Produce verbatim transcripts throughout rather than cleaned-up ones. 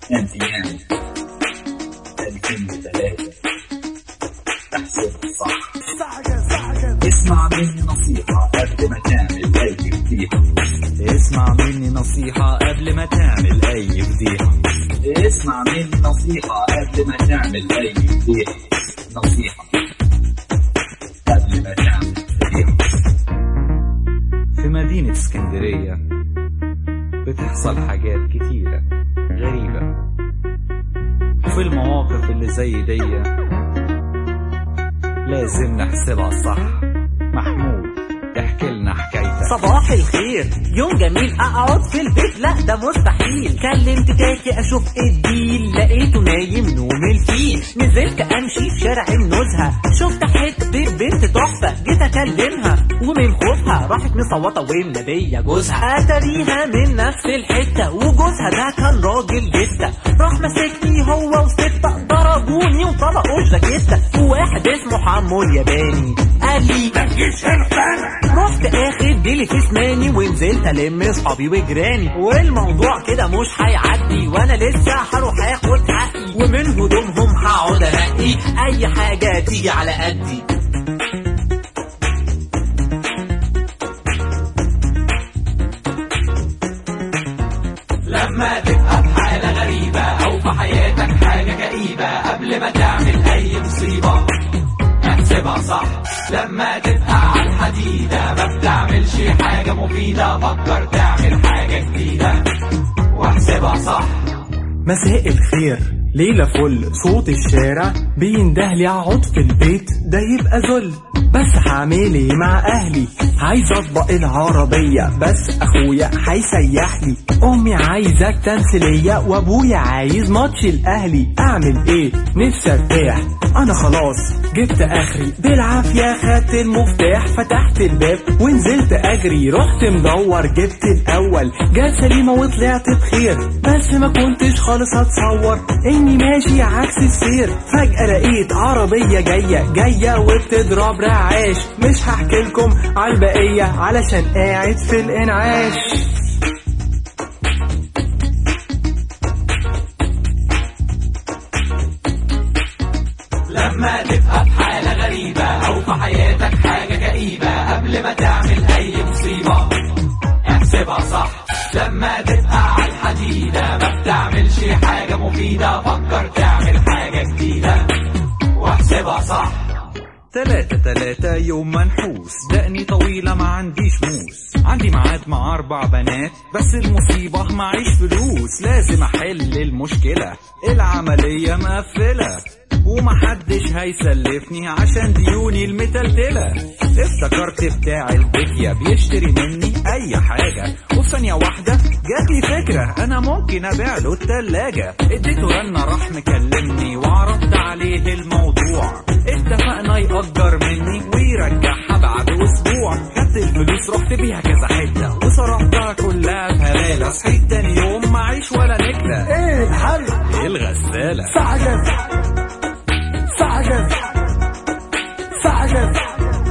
ام تي ام ألفين وثلاثة. احسب صح. اسمع مني نصيحة قبل ما تعمل أي فضيحة. اسمع مني نصيحة قبل ما تعمل أي فضيحة. اسمع مني نصيحة قبل ما تعمل أي فضيحة. نصيحة قبل ما تعمل فضيحة. في مدينة اسكندرية بتحصل حاجات كتيرة غريبة، وفي المواقف اللي زي دي لازم نحسبها صح. محمود احكي لنا حكايتك. صباح الخير، يوم جميل اقعد في البيت؟ لا ده مستحيل. كلمت كاكي اشوف ايه الديل، لقيته نايم نوم الفيل. نزلت امشي في شارع النزهة، شفت حتة بنت تحفة، جيت اكلمها ومن خوفها راحت مصوتة ومنادية جوزها. اتاريها من نفس الحتة، وجوزها ده كان راجل جدة. راح مسكني هو وستة، ضربوني وطلقوا الجاكيتة. وواحد اسمه حمو الياباني قال لي ما تجيش هنا. رحت اخد ديلي في اسناني ونزلت الم اصحابي وجيراني. والموضوع كده مش هيعدي، وانا لسه هروح اخد حقي، ومن هدومهم هقعد انقي اي حاجه تيجي على قدي. لما تبقى في حالة غريبة أو في حياتك حاجة كئيبة، قبل ما تعمل أي مصيبة احسبها صح. لما تبقى على الحديدة ما بتعملش حاجة مفيدة، فكر تعمل حاجة جديدة واحسبها صح. مساء الخير، ليلة فل، صوت الشارع بيندهلي اقعد في البيت، ده يبقى ذل. بس هعمل ايه مع اهلي؟ عايز اطبق العربية بس اخويا هيسيحلي. امي عايزة تمثيلية وابويا عايز ماتش الاهلي. اعمل ايه؟ نفسي ارتاح، انا خلاص جبت اخري. بالعافية خدت المفتاح، فتحت الباب ونزلت اجري. رحت مدور جبت الاول، جت سليمة وطلعت بخير. بس ما كنتش خالص اتصور اني ماشي عكس السير. فجأة لقيت عربية جاية جاية وبتضرب رعاش. مش هحكي لكم على البقية علشان قاعد في الانعاش. لما تبقى في حالة غريبة أو في حياتك حاجة كئيبة، قبل ما تعمل أي مصيبة احسبها صح. لما تبقى على الحديدة ما بتعملش حاجة مفيدة، فكر تعمل حاجة جديدة واحسبها صح. تلاتة تلاتة يوم منحوس، دقني طويلة ما عنديش موس. عندي ميعاد مع أربع بنات، بس المصيبة معيش فلوس. لازم أحل المشكلة، العملية مقفلة ومحدش هيسلفني عشان ديوني المتلتلة. افتكرت بتاع البيكيا بيشتري مني اي حاجة، وفي ثانية واحدة جاتلي فكرة انا ممكن ابيع له التلاجة. اديته رنة راح مكلمني وعرضت عليه الموضوع. اتفقنا يأجر مني ويرجعها بعد اسبوع. خدت الفلوس رحت بيها كذا حتة وصرفتها كلها في هلالة. صحيت تاني يوم معيش ولا نكتة. ايه الحل؟ الغسالة. سعجل سعجل سعجل.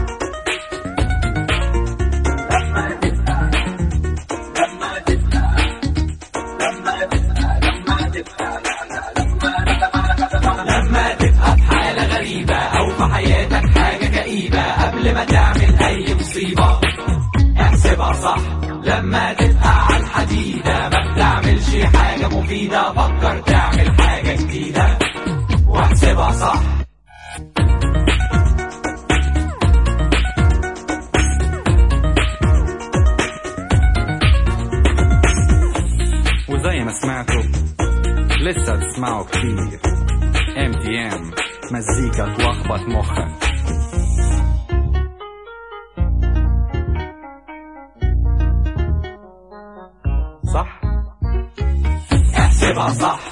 لما تبقى في حالة غريبة أو في حياتك حاجة كئيبة، قبل ما تعمل أي مصيبة احسبها صح. لما تبقى على الحديدة ما بتعملش حاجة مفيدة، فكر تعمل حاجة جديدة واحسبها صح. وزي ما سمعتوا لسه تسمعوا كتير. ام تي ام مزيكا تلخبط مخك. صح؟ احسبها صح.